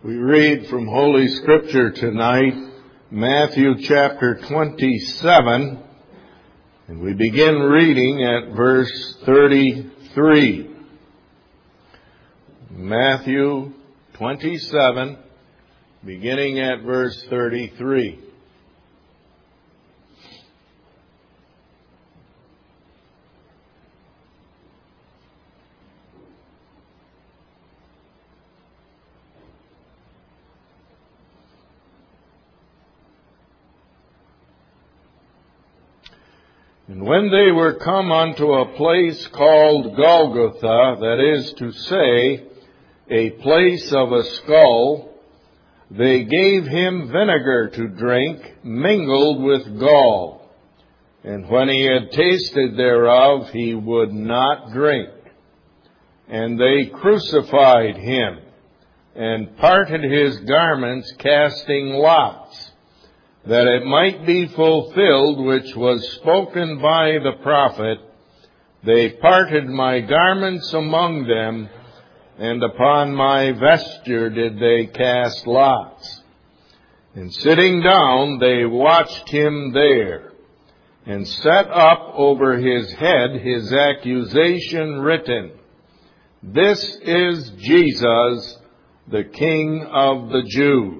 We read from Holy Scripture tonight, Matthew chapter 27, and we begin reading at verse 33. Matthew 27, beginning at verse 33. And when they were come unto a place called Golgotha, that is to say, a place of a skull, they gave him vinegar to drink, mingled with gall. And when he had tasted thereof, he would not drink. And they crucified him, and parted his garments, casting lots, that it might be fulfilled which was spoken by the prophet, they parted my garments among them, and upon my vesture did they cast lots. And sitting down, they watched him there, and set up over his head his accusation written, This is Jesus, the King of the Jews.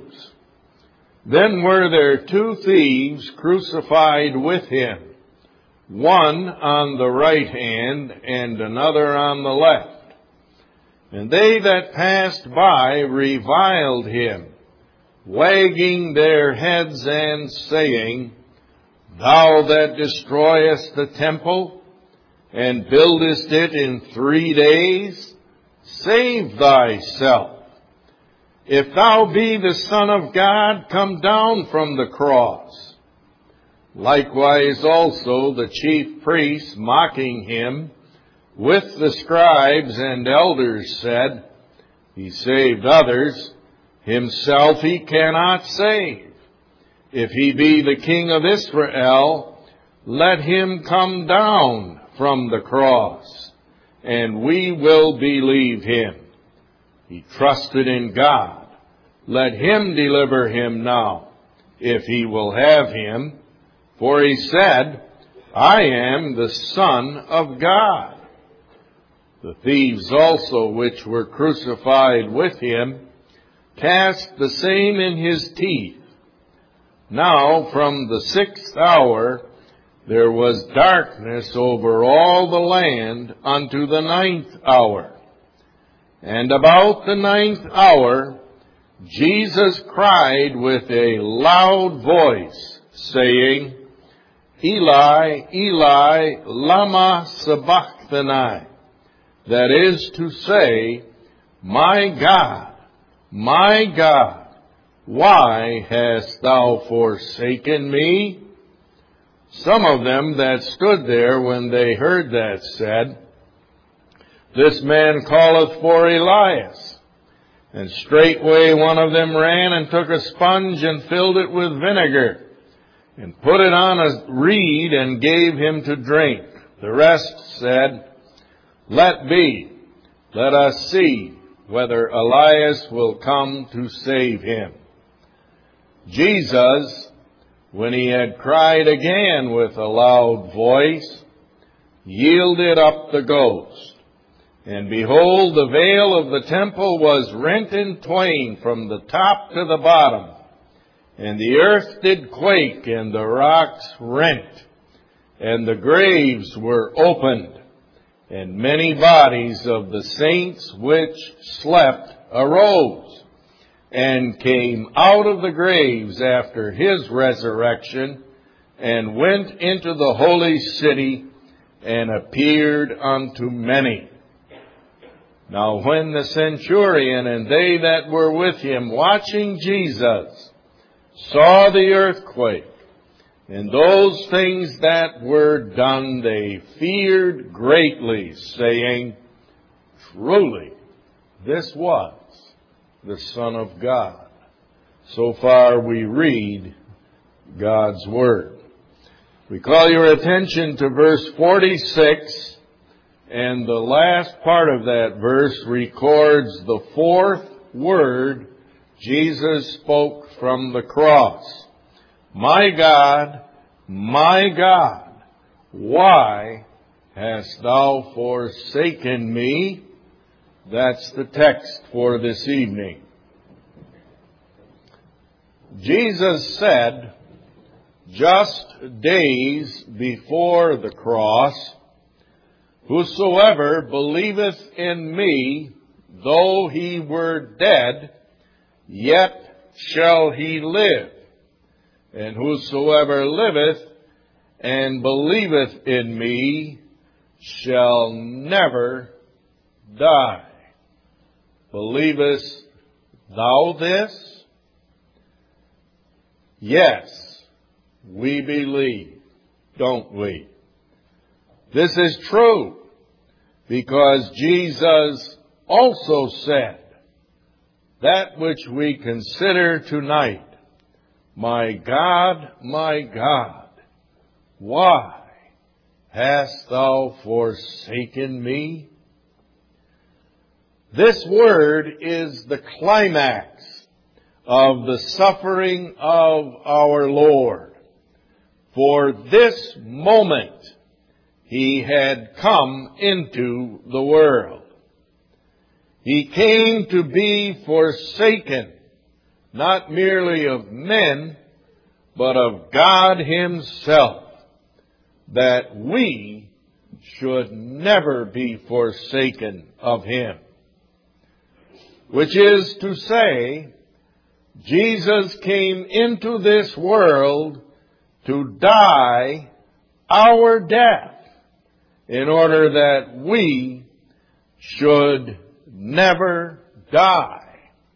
Then were there two thieves crucified with him, one on the right hand and another on the left. And they that passed by reviled him, wagging their heads and saying, Thou that destroyest the temple, and buildest it in 3 days, save thyself. If thou be the Son of God, come down from the cross. Likewise also the chief priests, mocking him, with the scribes and elders said, He saved others, himself he cannot save. If he be the King of Israel, let him come down from the cross, and we will believe him. He trusted in God. Let him deliver him now, if he will have him. For he said, I am the Son of God. The thieves also which were crucified with him cast the same in his teeth. Now from the 6th hour there was darkness over all the land unto the 9th hour. And about the 9th hour, Jesus cried with a loud voice, saying, Eli, Eli, lama sabachthani. That is to say, my God, why hast thou forsaken me? Some of them that stood there when they heard that said, This man calleth for Elias. And straightway one of them ran and took a sponge and filled it with vinegar, and put it on a reed and gave him to drink. The rest said, Let be, let us see whether Elias will come to save him. Jesus, when he had cried again with a loud voice, yielded up the ghost. And behold, the veil of the temple was rent in twain from the top to the bottom. And the earth did quake, and the rocks rent, and the graves were opened. And many bodies of the saints which slept arose, and came out of the graves after his resurrection, and went into the holy city, and appeared unto many. Now when the centurion and they that were with him watching Jesus saw the earthquake and those things that were done, they feared greatly, saying, Truly, this was the Son of God. So far we read God's Word. We call your attention to verse 46. And the last part of that verse records the fourth word Jesus spoke from the cross, my God, why hast thou forsaken me?" That's the text for this evening. Jesus said, just days before the cross, "Whosoever believeth in me, though he were dead, yet shall he live. And whosoever liveth and believeth in me shall never die." Believest thou this? Yes, we believe, don't we? This is true because Jesus also said that which we consider tonight, my God, why hast thou forsaken me?" This word is the climax of the suffering of our Lord. For this moment, He had come into the world. He came to be forsaken, not merely of men, but of God Himself, that we should never be forsaken of Him. Which is to say, Jesus came into this world to die our death in order that we should never die.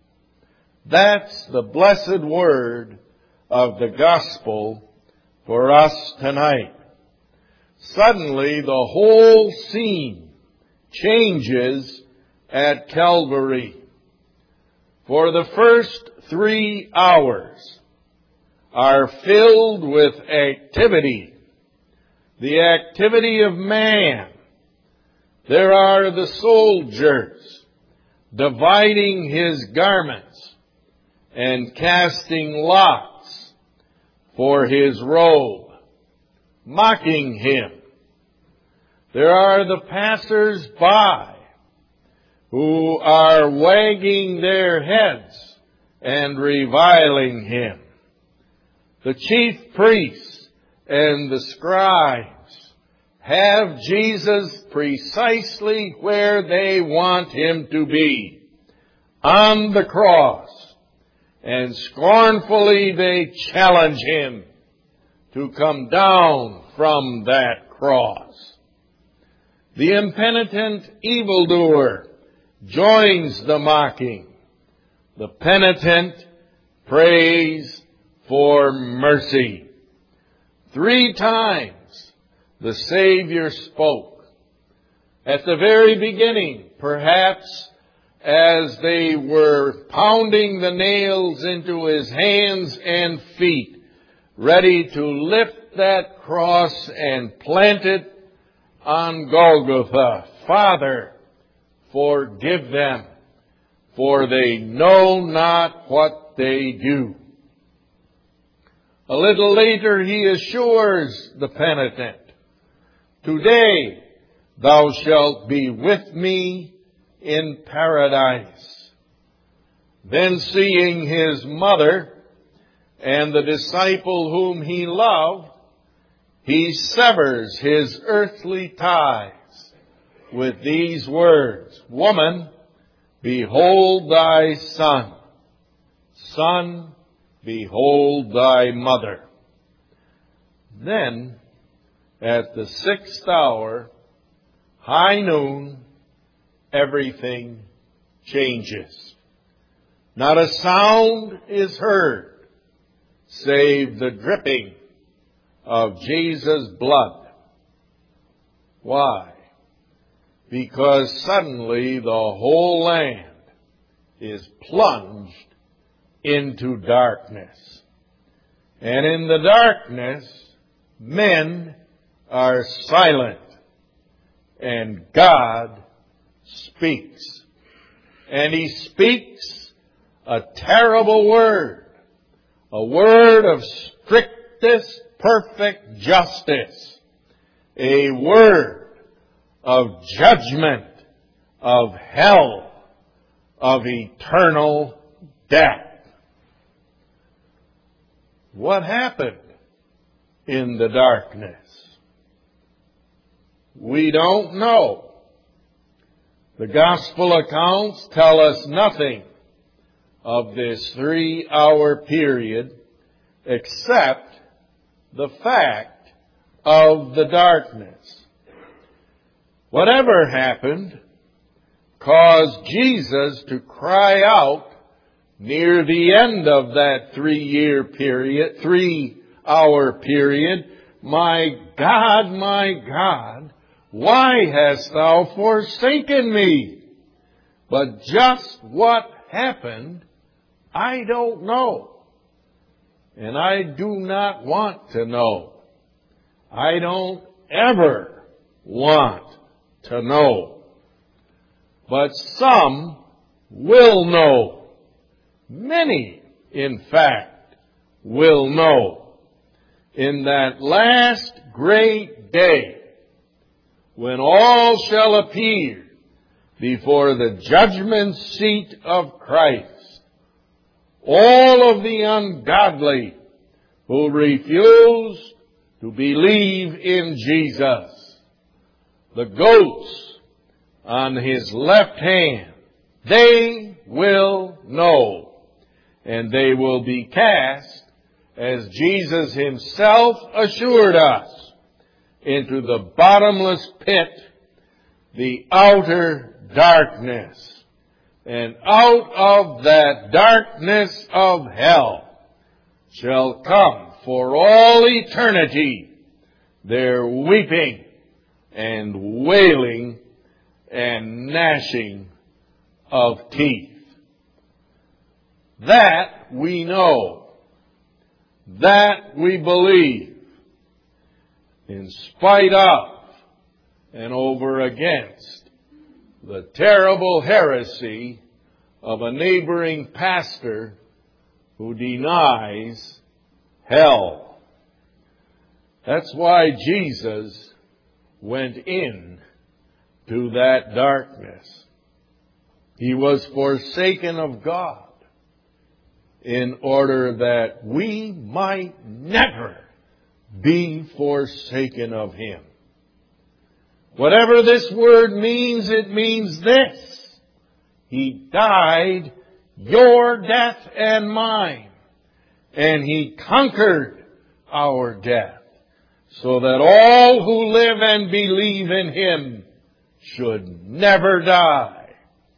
That's the blessed word of the gospel for us tonight. Suddenly the whole scene changes at Calvary. For the first 3 hours are filled with activity, the activity of man. There are the soldiers dividing his garments and casting lots for his robe, mocking him. There are the passers-by who are wagging their heads and reviling him. The chief priests and the scribes have Jesus precisely where they want him to be, on the cross, and scornfully they challenge him to come down from that cross. The impenitent evildoer joins the mocking. The penitent prays for mercy. 3 times the Savior spoke. At the very beginning, perhaps as they were pounding the nails into his hands and feet, ready to lift that cross and plant it on Golgotha. "Father, forgive them, for they know not what they do." A little later he assures the penitent, "Today thou shalt be with me in paradise." Then seeing his mother and the disciple whom he loved, he severs his earthly ties with these words, "Woman, behold thy son. Son, behold thy mother." Then, at the 6th hour, high noon, everything changes. Not a sound is heard, save the dripping of Jesus' blood. Why? Because suddenly the whole land is plunged into darkness. And in the darkness, men are silent, and God speaks. And He speaks a terrible word, a word of strictest, perfect justice, a word of judgment, of hell, of eternal death. What happened in the darkness? We don't know. The gospel accounts tell us nothing of this 3-hour period except the fact of the darkness. Whatever happened caused Jesus to cry out near the end of that 3-hour period, my God, why hast thou forsaken me? But just what happened, I don't know. And I do not want to know. I don't ever want to know. But some will know. Many, in fact, will know. In that last great day, when all shall appear before the judgment seat of Christ, all of the ungodly who refuse to believe in Jesus, the goats on his left hand, they will know, and they will be cast, as Jesus himself assured us, into the bottomless pit, the outer darkness. And out of that darkness of hell shall come for all eternity their weeping and wailing and gnashing of teeth. That we know. That we believe. In spite of and over against the terrible heresy of a neighboring pastor who denies hell. That's why Jesus went in to that darkness. He was forsaken of God in order that we might never be forsaken of Him. Whatever this word means, it means this. He died your death and mine, and He conquered our death, so that all who live and believe in Him should never die.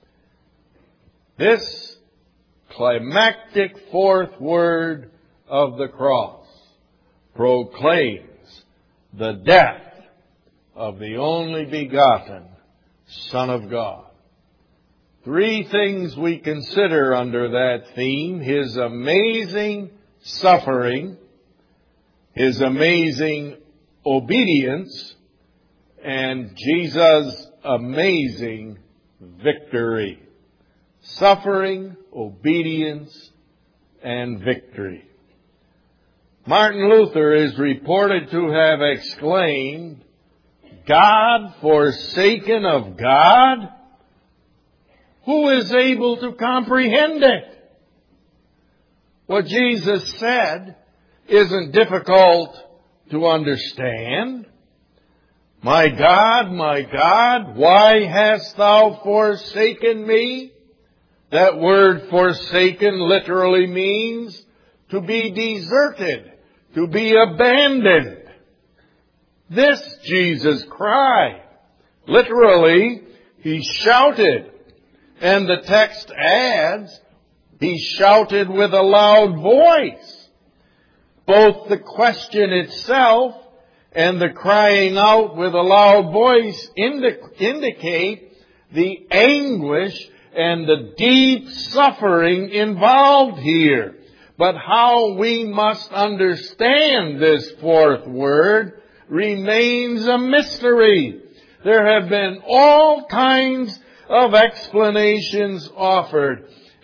This climactic fourth word of the cross proclaims the death of the only begotten Son of God. Three things we consider under that theme: His amazing suffering, His amazing obedience, and Jesus' amazing victory. Suffering, obedience, and victory. Martin Luther is reported to have exclaimed, "God forsaken of God? Who is able to comprehend it?" What Jesus said isn't difficult to understand. My God, why hast thou forsaken me? That word forsaken literally means to be deserted, to be abandoned. This Jesus cried. Literally, He shouted. And the text adds, He shouted with a loud voice. Both the question itself and the crying out with a loud voice indicate the anguish and the deep suffering involved here. But how we must understand this fourth word remains a mystery. There have been all kinds of explanations offered,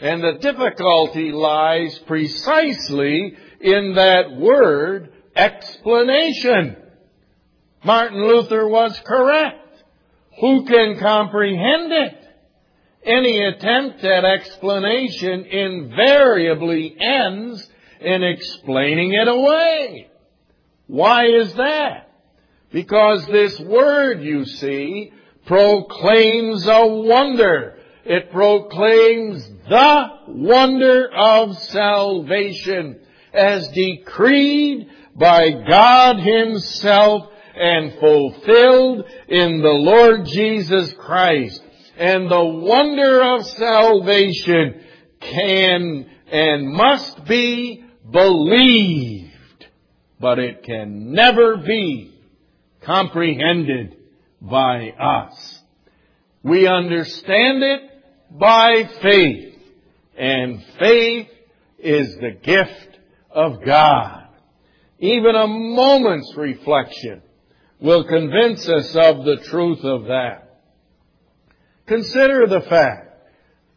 And the difficulty lies precisely in that word, explanation. Martin Luther was correct. Who can comprehend it? Any attempt at explanation invariably ends in explaining it away. Why is that? Because this word, you see, proclaims a wonder. It proclaims the wonder of salvation as decreed by God Himself and fulfilled in the Lord Jesus Christ. And the wonder of salvation can and must be believed, but it can never be comprehended by us. We understand it by faith, and faith is the gift of God. Even a moment's reflection will convince us of the truth of that. Consider the fact,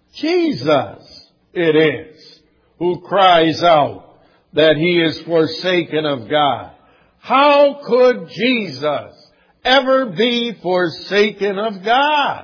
Jesus it is who cries out that He is forsaken of God. How could Jesus ever be forsaken of God?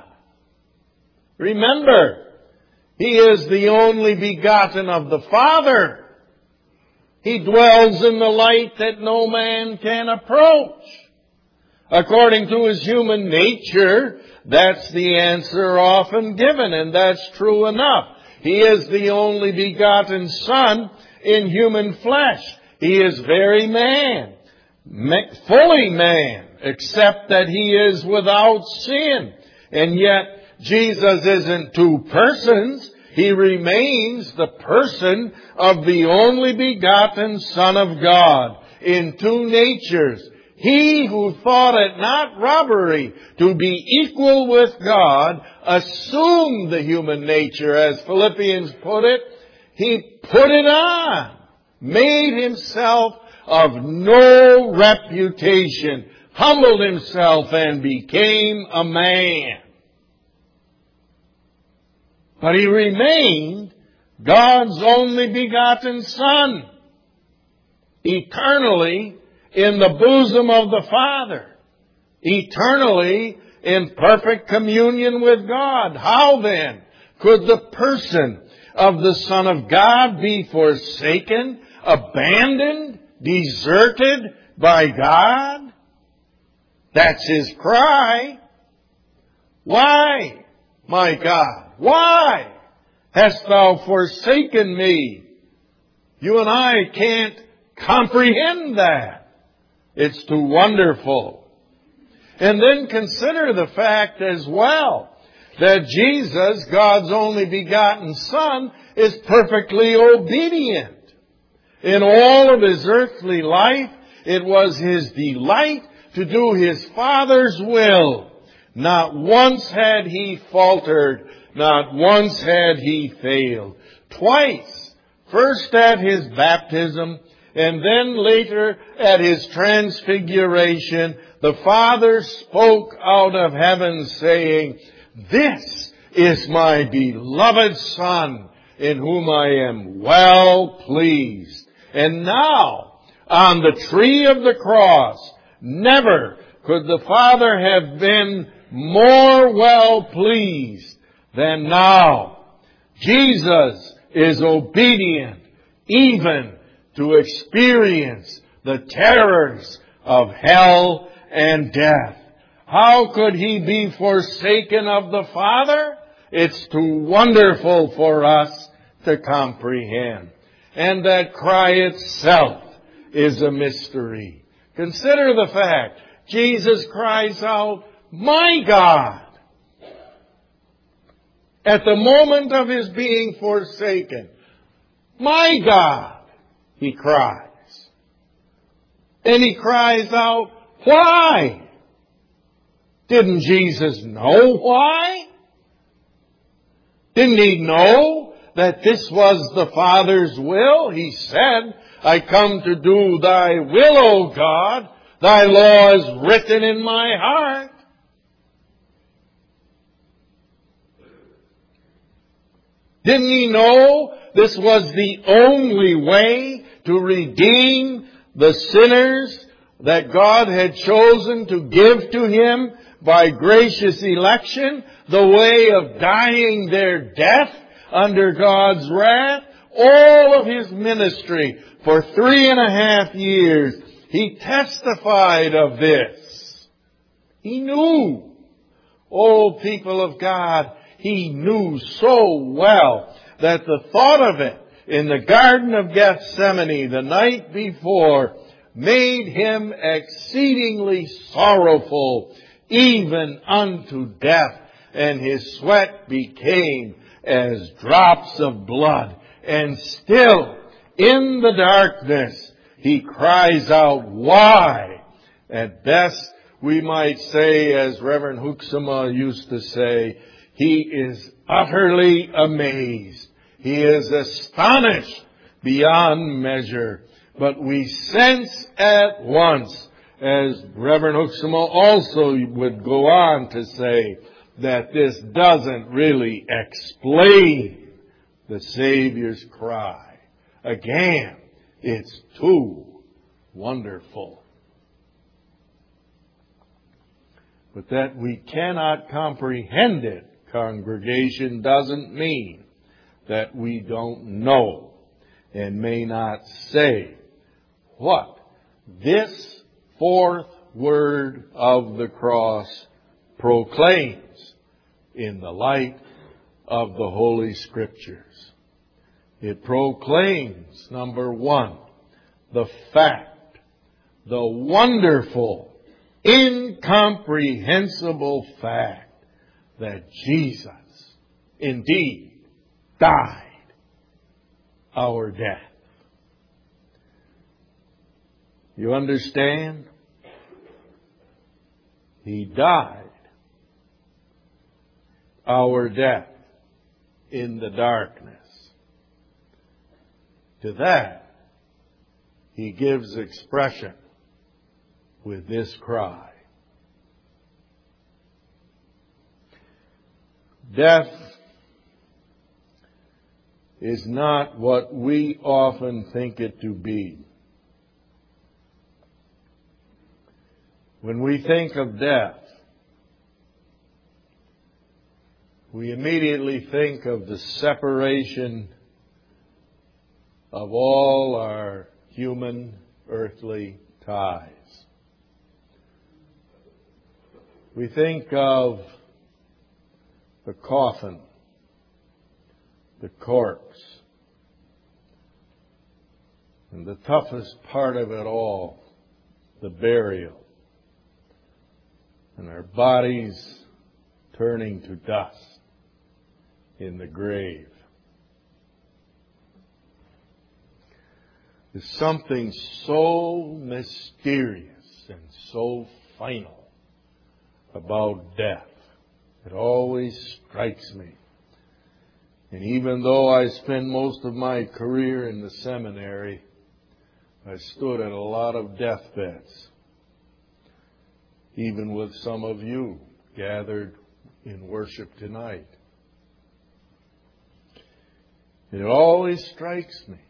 Remember, He is the only begotten of the Father. He dwells in the light that no man can approach. According to His human nature, that's the answer often given, and that's true enough. He is the only begotten Son in human flesh. He is very man, fully man, except that He is without sin. And yet, Jesus isn't two persons. He remains the person of the only begotten Son of God in two natures. He who thought it not robbery to be equal with God assumed the human nature, as Philippians put it. He put it on, made Himself of no reputation, humbled Himself and became a man. But He remained God's only begotten Son, eternally in the bosom of the Father, eternally in perfect communion with God. How then could the person of the Son of God be forsaken, abandoned, deserted by God? That's His cry. Why, my God, why hast Thou forsaken me? You and I can't comprehend that. It's too wonderful. And then consider the fact as well that Jesus, God's only begotten Son, is perfectly obedient. In all of His earthly life, it was His delight to do His Father's will. Not once had He faltered. Not once had He failed. Twice, first at His baptism, and then later at His transfiguration, the Father spoke out of heaven saying, "This is my beloved Son, in whom I am well pleased." And now, on the tree of the cross, never could the Father have been more well pleased than now. Jesus is obedient even to experience the terrors of hell and death. How could He be forsaken of the Father? It's too wonderful for us to comprehend. And that cry itself is a mystery. Consider the fact, Jesus cries out, "My God!" At the moment of His being forsaken, "My God!" He cries. And He cries out, "Why?" Didn't Jesus know why? Didn't He know that this was the Father's will? He said, "I come to do Thy will, O God. Thy law is written in my heart." Didn't he know this was the only way to redeem the sinners that God had chosen to give to him by gracious election, the way of dying their death under God's wrath? All of his ministry for 3.5 years, he testified of this. He knew. Oh, people of God, he knew so well that the thought of it in the Garden of Gethsemane the night before made him exceedingly sorrowful, even unto death, and his sweat became as drops of blood. And still, in the darkness, he cries out, why? At best, we might say, as Reverend Hoeksema used to say, he is utterly amazed. He is astonished beyond measure. But we sense at once, as Reverend Hoeksema also would go on to say, that this doesn't really explain the Savior's cry. Again, it's too wonderful. But that we cannot comprehend it, congregation, doesn't mean that we don't know and may not say what this fourth word of the cross proclaims in the light of the Holy Scriptures. It proclaims, number one, the fact, the wonderful, incomprehensible fact that Jesus indeed died our death. You understand? He died our death in the darkness. To that, he gives expression with this cry. Death is not what we often think it to be. When we think of death, we immediately think of the separation of all our human earthly ties. We think of the coffin, the corpse, and the toughest part of it all, the burial, and our bodies turning to dust in the grave. There's something so mysterious and so final about death. It always strikes me. And even though I spent most of my career in the seminary, I stood at a lot of deathbeds, even with some of you gathered in worship tonight. It always strikes me.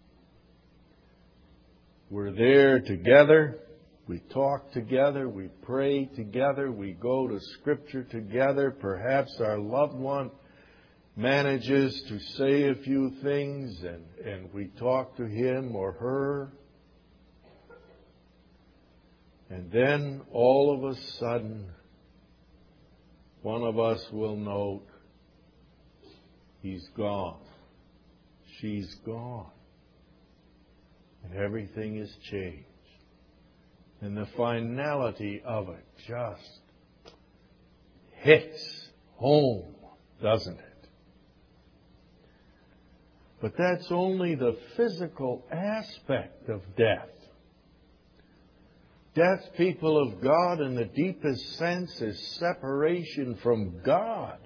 We're there together. We talk together. We pray together. We go to Scripture together. Perhaps our loved one manages to say a few things and we talk to him or her. And then all of a sudden, one of us will note, he's gone. She's gone. And everything is changed. And the finality of it just hits home, doesn't it? But that's only the physical aspect of death. Death, people of God, in the deepest sense, is separation from God.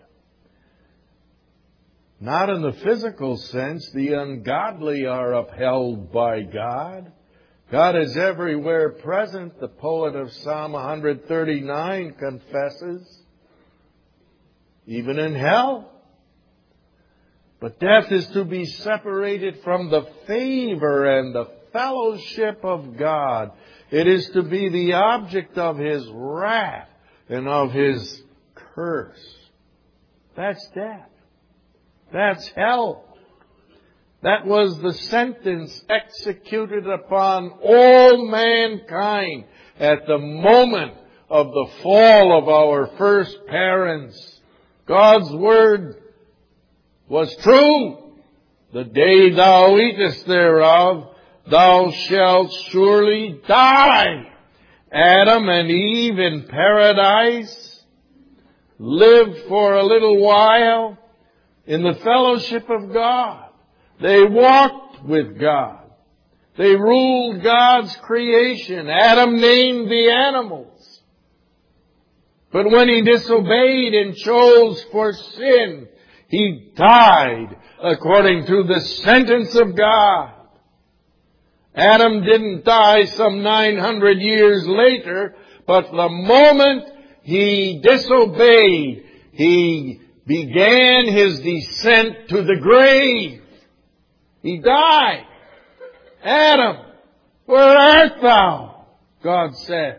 Not in the physical sense. The ungodly are upheld by God. God is everywhere present, the poet of Psalm 139 confesses. Even in hell, But death is to be separated from the favor and the fellowship of God. It is to be the object of His wrath and of His curse. That's death. That's hell. That was the sentence executed upon all mankind at the moment of the fall of our first parents. God's Word was true. The day thou eatest thereof, thou shalt surely die. Adam and Eve in paradise lived for a little while in the fellowship of God. They walked with God. They ruled God's creation. Adam named the animals. But when he disobeyed and chose for sin, he died according to the sentence of God. Adam didn't die some 900 years later, but the moment he disobeyed, he began his descent to the grave. He died. Adam, where art thou? God says.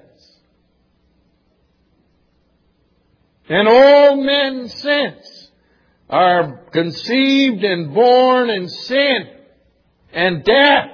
And all men since are conceived and born in sin and death.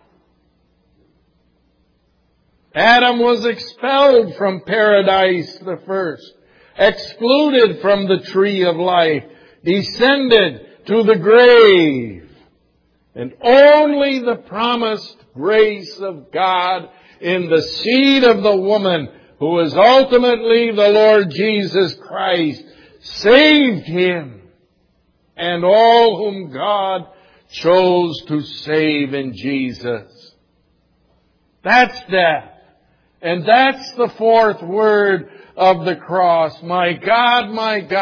Adam was expelled from paradise the first, excluded from the tree of life, descended to the grave. And only the promised grace of God in the seed of the woman, who is ultimately the Lord Jesus Christ, saved him and all whom God chose to save in Jesus. That's death. And that's the fourth word of the cross. My God,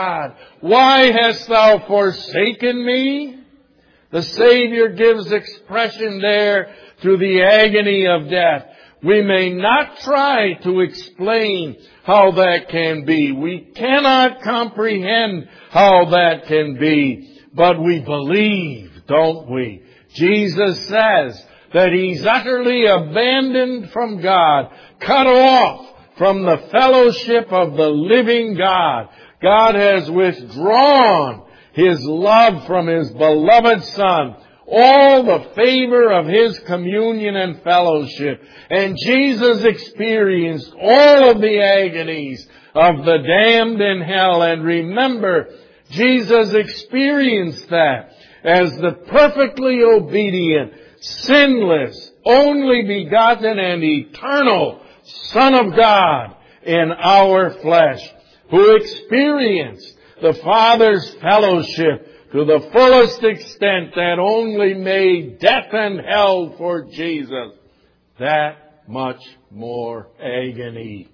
why hast thou forsaken me? The Savior gives expression there to the agony of death. We may not try to explain how that can be. We cannot comprehend how that can be. But we believe, don't we? Jesus says that He's utterly abandoned from God, cut off from the fellowship of the living God. God has withdrawn His love from His beloved Son, all the favor of His communion and fellowship. And Jesus experienced all of the agonies of the damned in hell. And remember, Jesus experienced that as the perfectly obedient, sinless, only begotten and eternal Son of God in our flesh, who experienced the Father's fellowship to the fullest extent that only made death and hell for Jesus that much more agony.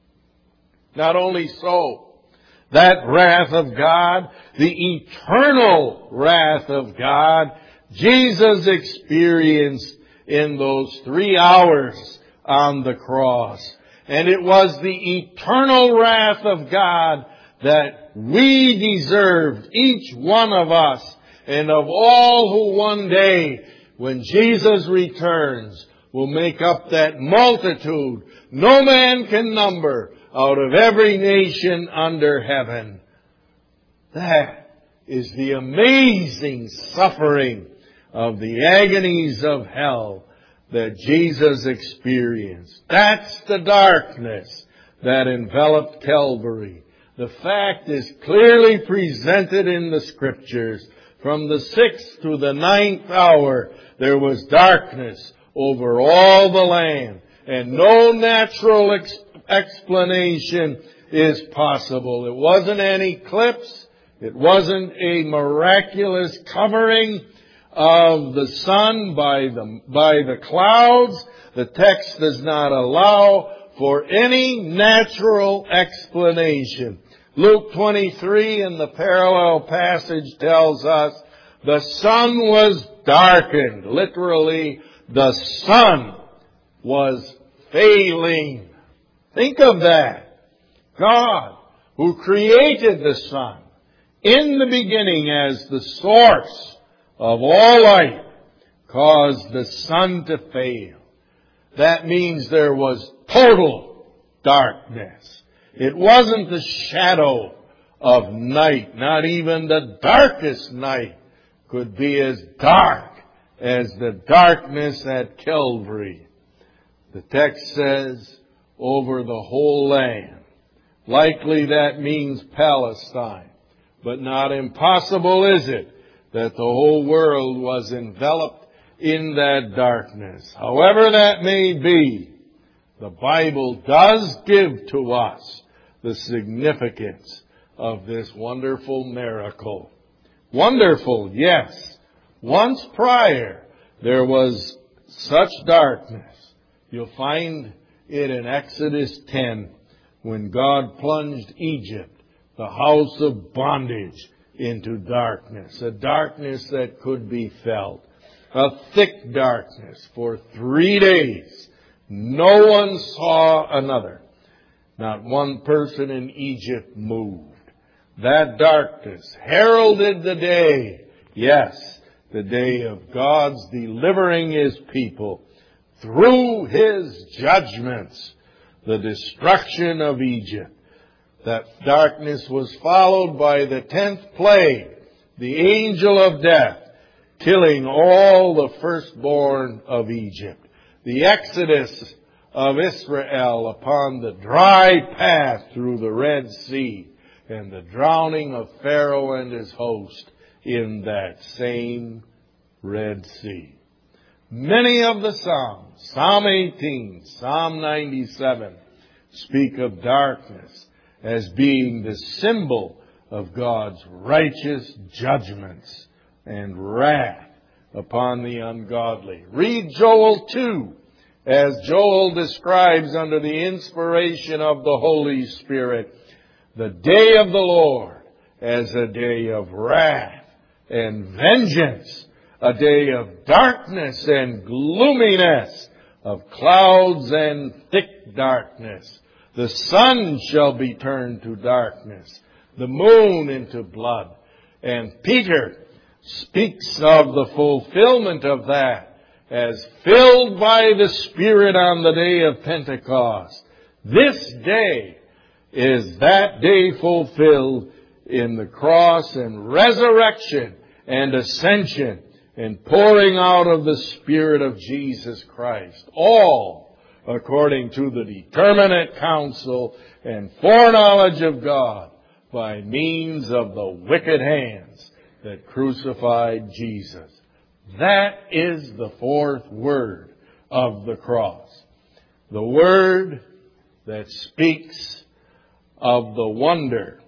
Not only so, that wrath of God, the eternal wrath of God, Jesus experienced in those 3 hours on the cross. And it was the eternal wrath of God that we deserved, each one of us, and of all who one day, when Jesus returns, will make up that multitude no man can number out of every nation under heaven. That is the amazing suffering of the agonies of hell that Jesus experienced. That's the darkness that enveloped Calvary. The fact is clearly presented in the Scriptures. From the 6th to the 9th hour, there was darkness over all the land, and no natural explanation is possible. It wasn't an eclipse. It wasn't a miraculous covering of the sun by the clouds. The text does not allow for any natural explanation. Luke 23 in the parallel passage tells us the sun was darkened. Literally, the sun was failing. Think of that. God, who created the sun, in the beginning as the source of all light, caused the sun to fail. That means there was total darkness. It wasn't the shadow of night. Not even the darkest night could be as dark as the darkness at Calvary. The text says, over the whole land. Likely that means Palestine. But not impossible is it that the whole world was enveloped in that darkness. However that may be, the Bible does give to us the significance of this wonderful miracle. Wonderful, yes. Once prior, there was such darkness. You'll find it in Exodus 10, when God plunged Egypt, the house of bondage, into darkness. A darkness that could be felt. A thick darkness for 3 days. No one saw another. Not one person in Egypt moved. That darkness heralded the day, yes, the day of God's delivering His people through His judgments, the destruction of Egypt. That darkness was followed by the 10th plague, the angel of death, killing all the firstborn of Egypt. The exodus of Israel upon the dry path through the Red Sea, and the drowning of Pharaoh and his host in that same Red Sea. Many of the Psalms, Psalm 18, Psalm 97, speak of darkness as being the symbol of God's righteous judgments and wrath upon the ungodly. Read Joel 2, as Joel describes under the inspiration of the Holy Spirit the day of the Lord as a day of wrath and vengeance, a day of darkness and gloominess, of clouds and thick darkness. The sun shall be turned to darkness, the moon into blood. And Peter speaks of the fulfillment of that as filled by the Spirit on the day of Pentecost. This day is that day fulfilled in the cross and resurrection and ascension and pouring out of the Spirit of Jesus Christ. All according to the determinate counsel and foreknowledge of God by means of the wicked hands that crucified Jesus. That is the fourth word of the cross. The word that speaks of the wonder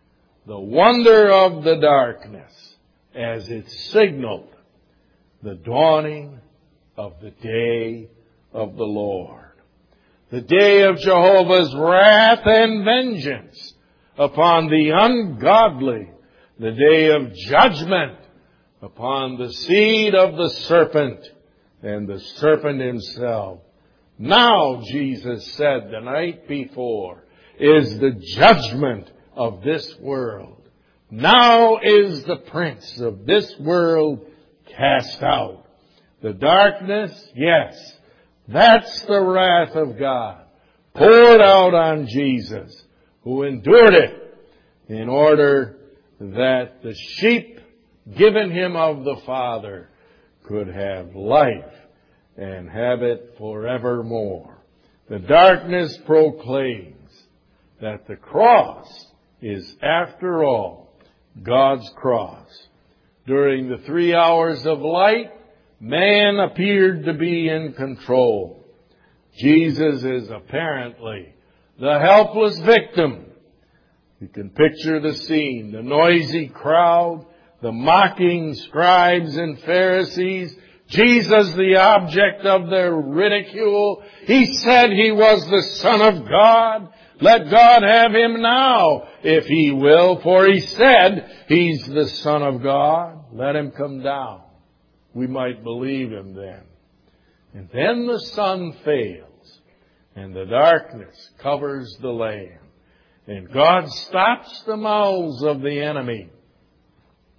of the darkness as it signaled the dawning of the day of the Lord. The day of Jehovah's wrath and vengeance upon the ungodly. The day of judgment upon the seed of the serpent and the serpent himself. Now, Jesus said the night before, is the judgment of this world. Now is the prince of this world cast out. The darkness, yes, that's the wrath of God poured out on Jesus, who endured it in order that the sheep given him of the Father could have life and have it forevermore. The darkness proclaims that the cross is, after all, God's cross. During the 3 hours of light, man appeared to be in control. Jesus is apparently the helpless victim. You can picture the scene, the noisy crowd, the mocking scribes and Pharisees, Jesus the object of their ridicule. He said he was the Son of God. Let God have him now, if he will, for he said he's the Son of God. Let him come down. We might believe him then. And then the sun fails, and the darkness covers the land. And God stops the mouths of the enemy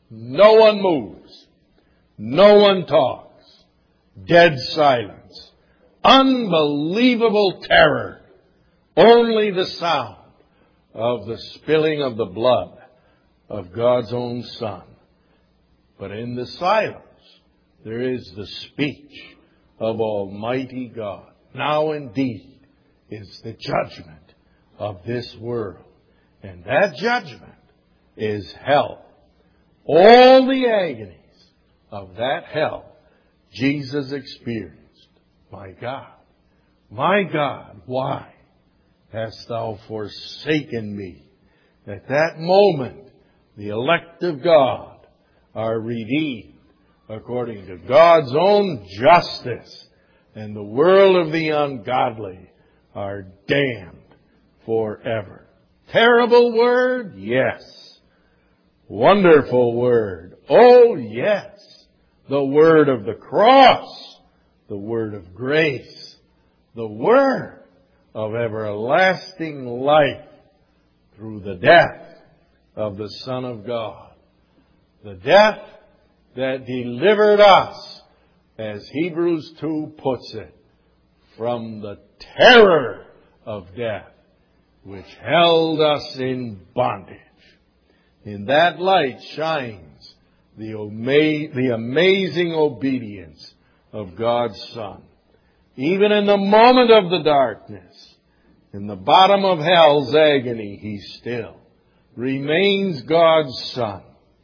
No one moves. No one talks. Dead silence. Unbelievable terror. Only the sound of the spilling of the blood of God's own Son. But in the silence, there is the speech of Almighty God. Now indeed is the judgment of this world. And that judgment is hell. All the agonies of that hell Jesus experienced. My God, why hast thou forsaken me? At that moment, the elect of God are redeemed according to God's own justice, and the world of the ungodly are damned forever. Terrible word? Yes. Wonderful word? Oh, yes. The word of the cross, the word of grace, the word of everlasting life through the death of the Son of God. The death that delivered us, as Hebrews 2 puts it, from the terror of death, which held us in bondage. In that light shines the amazing obedience of God's Son. Even in the moment of the darkness, in the bottom of hell's agony, He still remains God's Son.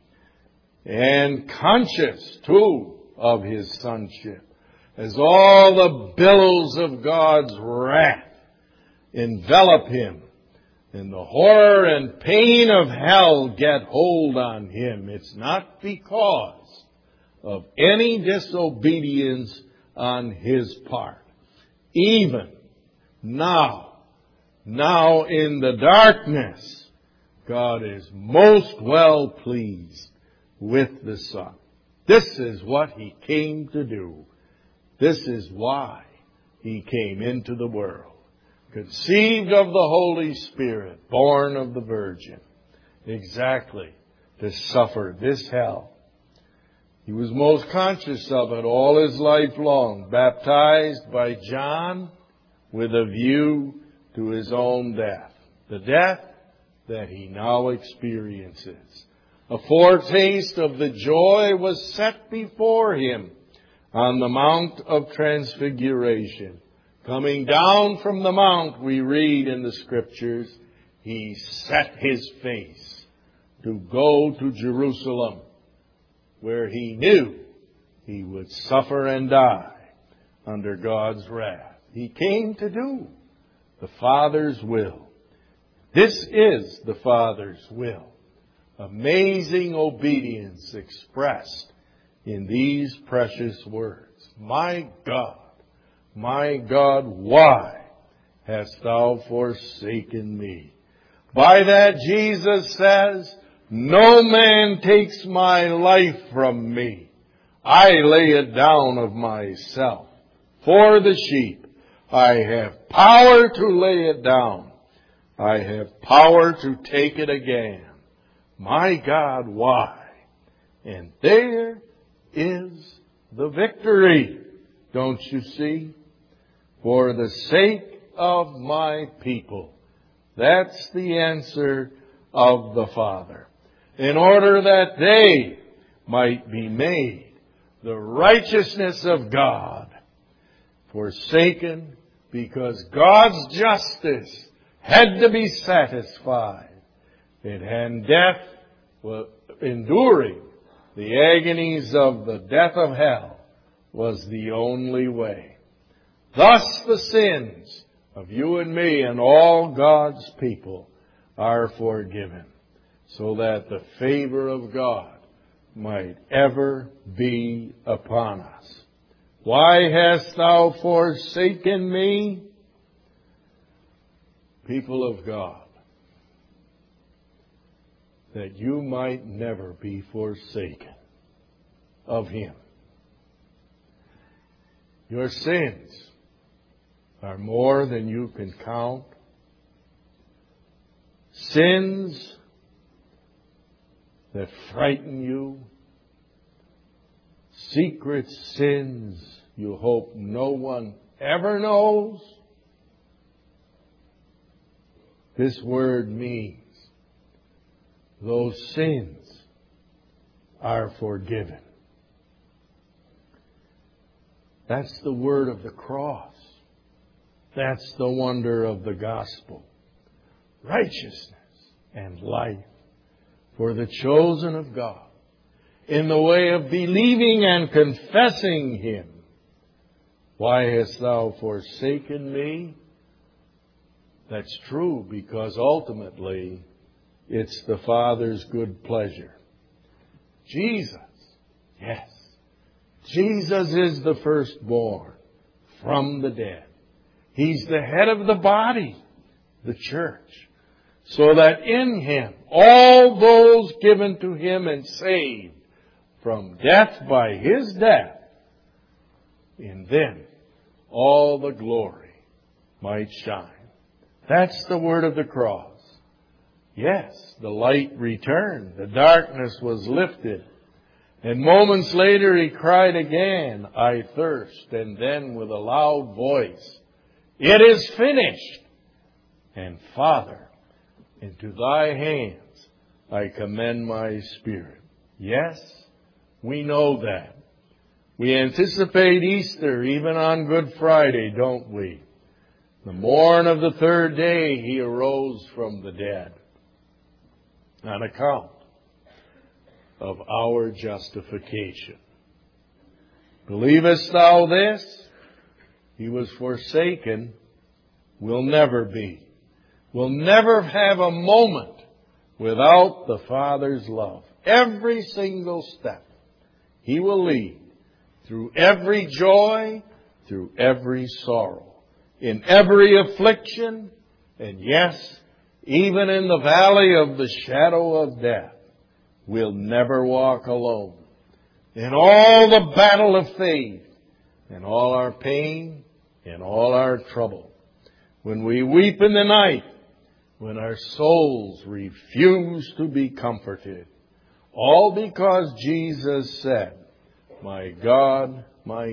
And conscious, too, of His sonship, as all the billows of God's wrath envelop Him, and the horror and pain of hell get hold on Him. It's not because of any disobedience on His part. Even now in the darkness, God is most well pleased with the Son. This is what He came to do. This is why He came into the world. Conceived of the Holy Spirit, born of the Virgin, exactly to suffer this hell. He was most conscious of it all His life long, baptized by John with a view to His own death, the death that He now experiences. A foretaste of the joy was set before Him on the Mount of Transfiguration. Coming down from the mount, we read in the Scriptures, He set His face to go to Jerusalem, where He knew He would suffer and die under God's wrath. He came to do the Father's will. This is the Father's will. Amazing obedience expressed in these precious words. My God, why hast thou forsaken me? By that Jesus says, no man takes my life from me. I lay it down of myself. For the sheep, I have power to lay it down. I have power to take it again. My God, why? And there is the victory. Don't you see? For the sake of my people. That's the answer of the Father. In order that they might be made the righteousness of God. Forsaken because God's justice had to be satisfied. And death, enduring the agonies of the death of hell, was the only way. Thus the sins of you and me and all God's people are forgiven, so that the favor of God might ever be upon us. Why hast thou forsaken me? People of God, that you might never be forsaken of Him. Your sins are more than you can count. Sins that frighten you, secret sins you hope no one ever knows. This word means those sins are forgiven. That's the word of the cross. That's the wonder of the gospel. Righteousness and life for the chosen of God in the way of believing and confessing Him. Why hast thou forsaken me? That's true, because ultimately it's the Father's good pleasure. Jesus, yes, Jesus is the firstborn from the dead. He's the head of the body, the church, so that in Him all those given to Him and saved from death by His death, in them all the glory might shine. That's the word of the cross. Yes, the light returned. The darkness was lifted. And moments later He cried again, I thirst. And then with a loud voice, it is finished. And Father, into Thy hands I commend my spirit. Yes, we know that. We anticipate Easter even on Good Friday, don't we? The morn of the third day He arose from the dead on account of our justification. Believest thou this? He was forsaken, will never be. Will never have a moment without the Father's love. Every single step He will lead through every joy, through every sorrow, in every affliction, and yes, even in the valley of the shadow of death, we'll never walk alone. In all the battle of faith, in all our pain, in all our trouble, when we weep in the night, when our souls refuse to be comforted, all because Jesus said, my God,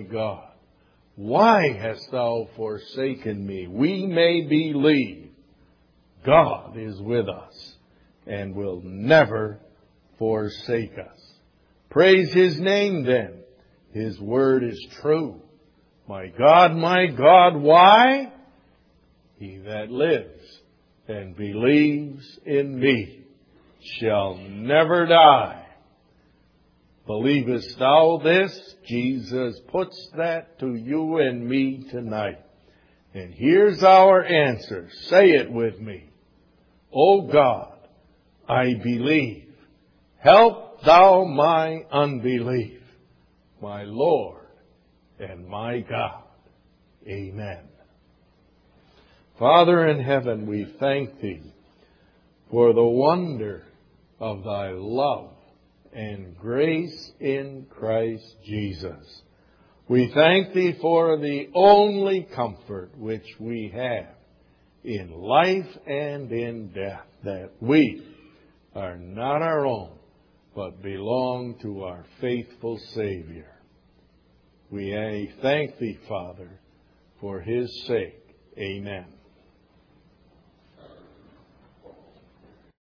why hast thou forsaken me? We may believe God is with us and will never forsake us. Praise His name then. His word is true. My God, why? He that lives and believes in me shall never die. Believest thou this? Jesus puts that to you and me tonight. And here's our answer. Say it with me. O God, I believe. Help thou my unbelief, my Lord and my God. Amen. Father in heaven, we thank Thee for the wonder of Thy love and grace in Christ Jesus. We thank Thee for the only comfort which we have in life and in death, that we are not our own, but belong to our faithful Savior. We thank Thee, Father, for His sake. Amen.